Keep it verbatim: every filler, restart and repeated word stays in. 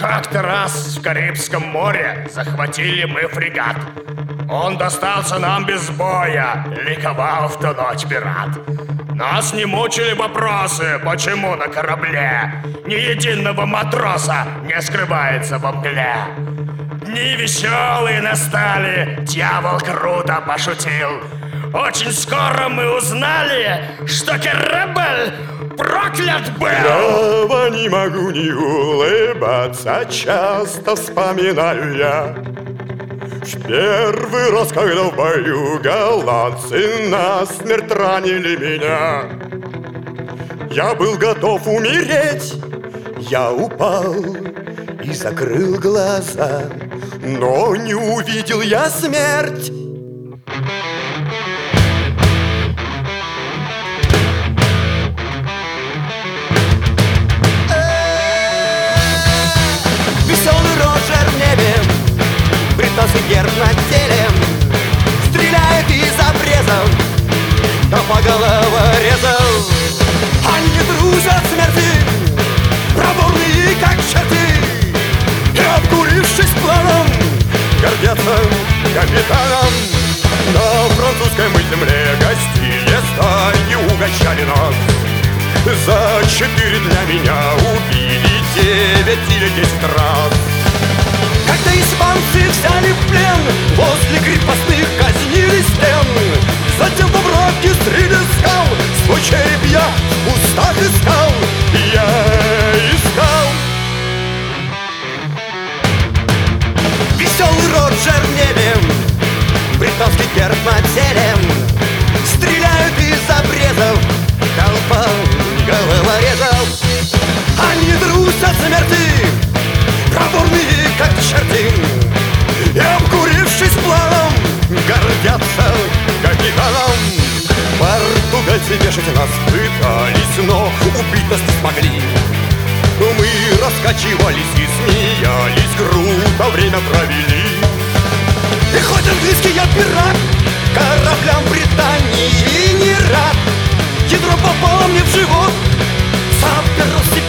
Как-то раз в Карибском море захватили мы фрегат. Он достался нам без боя, ликовал в ту ночь пират. Нас не мучили вопросы, почему на корабле ни единого матроса не скрывается во мгле. Дни веселые настали, дьявол круто пошутил. Очень скоро мы узнали, что корабль проклят был. Право не могу не улыбаться, часто вспоминаю я в первый раз, когда в бою голландцы насмерть ранили меня. Я был готов умереть, я упал и закрыл глаза, но не увидел я смерть. Британский герб на теле, стреляет из обрезов, да по головорезов. Они дружат смерти, проворные как черти, и, обкурившись планом, гордятся капитаном. На французской мы земле гостили, стаи угощали нас. За четыре дня меня убили девять или десять раз. Когда испанцы взяли в плен, возле крепостных казнили стен, затем во враге среди скал свой череп я в кустах искал, я искал. Веселый Роджер в небе, британский герб на теле, стреляют из обрезов, толпа головорезов. Они трусят смерти, проворные как черти, и, обкурившись планом, гордятся капитаном. Португальцы вешать нас пытались, но убить нас не смогли. Мы раскачивались и смеялись, круто время провели. И хоть английский я пират, кораблям Британии не рад. Ядро попало мне в живот, запер себе